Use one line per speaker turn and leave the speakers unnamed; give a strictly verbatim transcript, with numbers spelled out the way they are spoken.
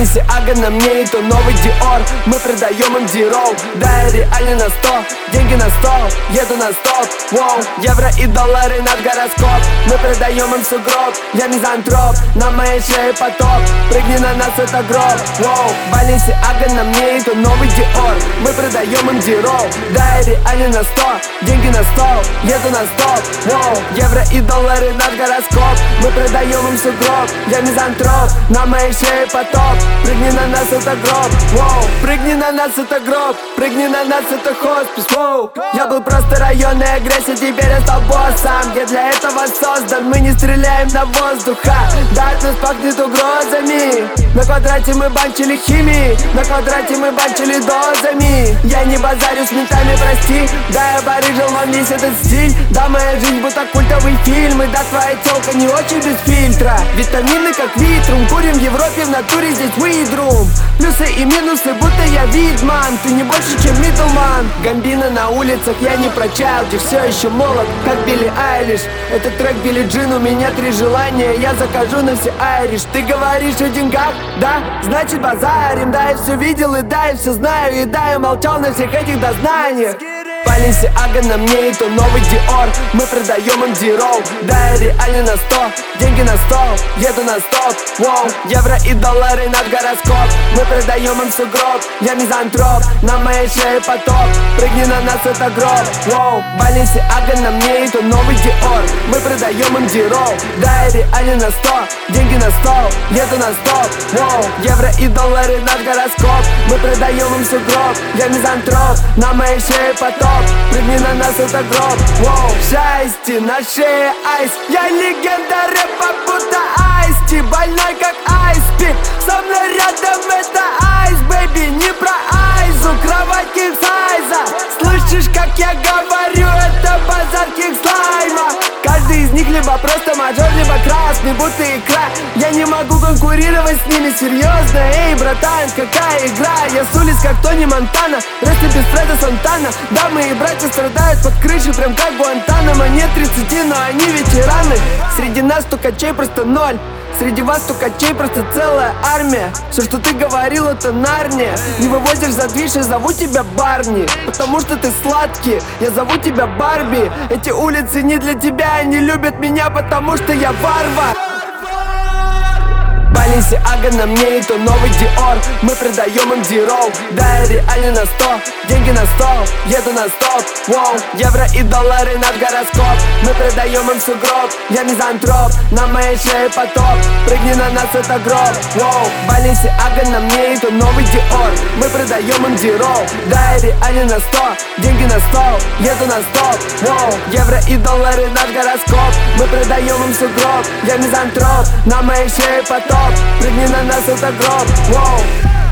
Баленсиага на мне, и то новый Диор. Мы продаем им Дироу, да, я реально на сто. Деньги на стол, еду на стоп. Воу, евро и доллары над гороскоп. Мы продаем им сугроб, я мизантроп. На моей шее поток, прыгни на нас, это гроб. Воу, Баленсиага на мне, и то новый Диор. Мы продаем им Дироу, да, я реально на сто. Деньги на стол, еду на стоп. Воу, евро и доллары над гороскоп. Мы продаем им сугроб, я мизантроп. На моей шее поток, прыгни на нас, это гроб. Воу, прыгни на нас, это гроб. Прыгни на нас, это хоспис. Воу, я был просто районной агрессией, теперь я стал боссом. Я для этого создан, мы не стреляем на воздуха. Да, от нас пахнет угрозами. На квадрате мы банчили химией, на квадрате мы банчили дозами. Я не базарю с ментами, прости. Да, я барыжил вам весь этот стиль. Да, моя жизнь будто культовый фильм. И да, твоя телка не очень без фильтра. Витамины как витрум, курим в Европе, в натуре здесь weedroom. Плюсы и минусы, будто я видман. Ты не больше, чем мидлман. Гамбина на улицах, я не про чайлдиш. Все еще молод, как Билли Айлиш. Это трек Билли Джин, у меня три желания. Я закажу на все айриш. Ты говоришь о деньгах, да? Значит базарим. Да, я все видел, и да, я все знаю. И да, я молчал на всех этих дознаниях. Баленсиага на мне, и то новый Диор. Мы продаем им Дироу, да, я реально на сто. Деньги на стол, еду на стоп. Воу, евро и доллары над гороскоп. Мы продаем им сугроб, я мизантроп. На моей шее поток, прыгни на нас, это гроб. Воу, Баленсиага на мне, и то новый Диор. Мы продаем им Дироу, да, я реально на сто. Деньги на стол, еду на стоп. Воу, евро и доллары над гороскоп. Мы продаем им сугроб, я мизантроп. На моей шее поток, прыгни на нас, это гроб. Воу, счастье на шее айс. Я легенда рэпа, будто айсти. Больной как айспик, со мной рядом это айс, бэйби. Не про айзу, кровать кинг сайза. Слышишь, как я говорю, это базар кинг слайма. Каждый из них либо просто мажор, либо красный, будто икра. Я не могу конкурировать с ними, серьезно. Эй, братан, какая игра? Я с улиц, как Тони Монтана. Ресты без Фреда Сантана. Да, мои братья страдают под крышей, прям как Гуантанамо. Нет тридцати, но они ветераны. Среди нас стукачей просто ноль. Среди вас стукачей просто целая армия. Все, что ты говорил, это Нарния. Не вывозишь за движ, я зову тебя Барни. Потому что ты сладкий, я зову тебя Барби. Эти улицы не для тебя, они любят меня, потому что я варвар. Баленсиага на мне, и то новый Диор. Мы продаем им Дироу, да, я реально на сто. Деньги на стол, еду на стоп. Воу, евро и доллары над гороскоп. Мы продаем им сугроб, я мизантроп. На моей шее поток, прыгни на нас, это гроб. Воу, Баленсиага на мне, и то новый Диор. Мы продаем им Дироу, да, я реально на сто. Деньги на стол, еду на стоп. Воу, евро и доллары над гороскоп. Мы продаем им сугроб, я мизантроп. На моей шее поток, прыгни на нас, это гроб. Воу.